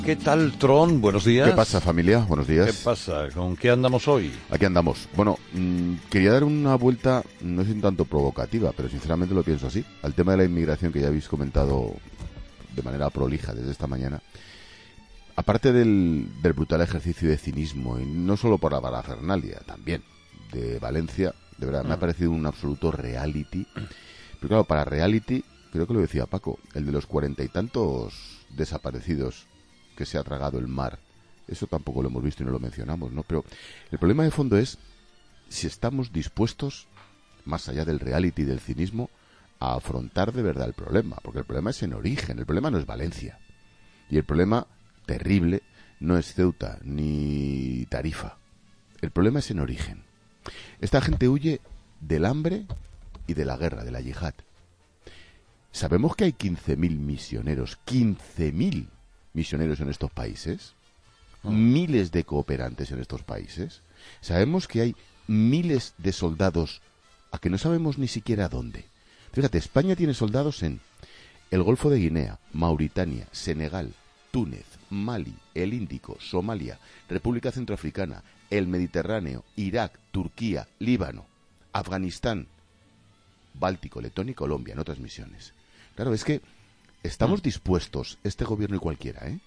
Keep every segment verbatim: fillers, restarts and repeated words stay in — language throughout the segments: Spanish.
¿Qué tal, Tron? Buenos días. ¿Qué pasa, familia? Buenos días. ¿Qué pasa? ¿Con qué andamos hoy? Aquí andamos. Bueno, mmm, quería dar una vuelta, no es un tanto provocativa, pero sinceramente lo pienso así, al tema de la inmigración que ya habéis comentado de manera prolija desde esta mañana. Aparte del, del brutal ejercicio de cinismo, y no solo por la parafernalia, también, de Valencia, de verdad, me ha parecido un absoluto reality. Pero claro, para reality, creo que lo decía Paco, el de los cuarenta y tantos desaparecidos que se ha tragado el mar, eso tampoco lo hemos visto y no lo mencionamos, ¿no? Pero el problema de fondo es si estamos dispuestos, más allá del reality y del cinismo, a afrontar de verdad el problema, porque el problema es en origen, el problema no es Valencia, y el problema terrible no es Ceuta ni Tarifa, el problema es en origen. Esta gente huye del hambre y de la guerra, de la yihad. Sabemos que hay quince mil misioneros, quince mil misioneros en estos países, oh. miles de cooperantes en estos países. Sabemos que hay miles de soldados a que no sabemos ni siquiera dónde. Fíjate, España tiene soldados en el Golfo de Guinea, Mauritania, Senegal, Túnez, Mali, el Índico, Somalia, República Centroafricana, el Mediterráneo, Irak, Turquía, Líbano, Afganistán, Báltico, Letonia y Colombia, en otras misiones. Claro, es que estamos dispuestos, este gobierno y cualquiera, ¿eh?,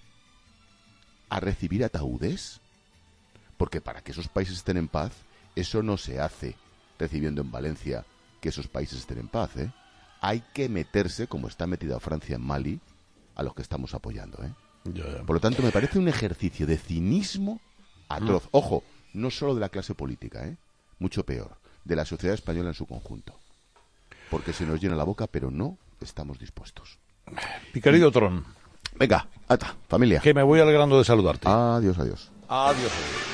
a recibir ataúdes, porque para que esos países estén en paz, eso no se hace recibiendo en Valencia que esos países estén en paz, ¿eh? Hay que meterse, como está metida Francia en Mali, a los que estamos apoyando, ¿eh? Ya, ya. Por lo tanto, me parece un ejercicio de cinismo atroz. Mm. Ojo, no solo de la clase política, ¿eh?, mucho peor, de la sociedad española en su conjunto. Porque se nos llena la boca, pero no estamos dispuestos. Mi querido Tron. Venga, ata, familia. Que me voy alegrando de saludarte. Adiós, adiós. Adiós, adiós.